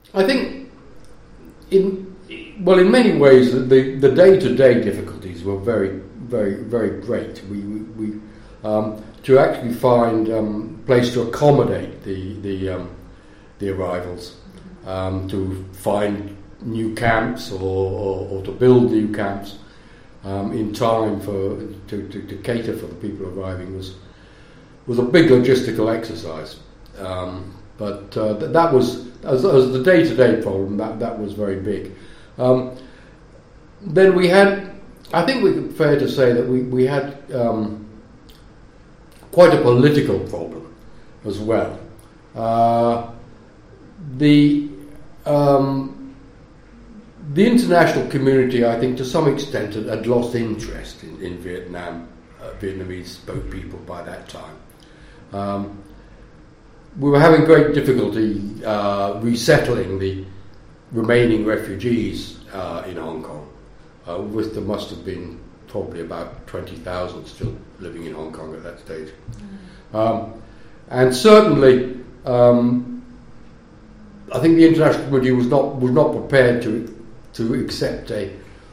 I think, in many ways, the day-to-day difficulties were very, very, very great. We to actually find place to accommodate the arrivals, to find new camps or to build new camps in time to cater for the people arriving was a big logistical exercise. But that was, as the day-to-day problem, that was very big. Then we had, I think it's fair to say that we had quite a political problem as well. The international community, I think, to some extent had lost interest in Vietnam, Vietnamese boat people by that time. We were having great difficulty resettling the remaining refugees in Hong Kong. There must have been probably about 20,000 still living in Hong Kong at that stage. And certainly, I think the international community was not prepared to accept a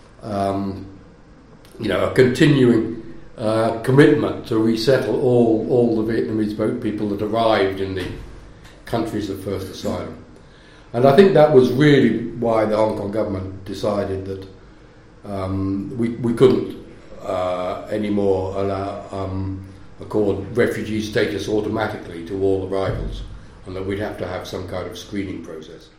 continuing commitment to resettle all the Vietnamese boat people that arrived in the countries of first asylum. And I think that was really why the Hong Kong government decided that we couldn't anymore accord refugee status automatically to all arrivals, and that we'd have to have some kind of screening process.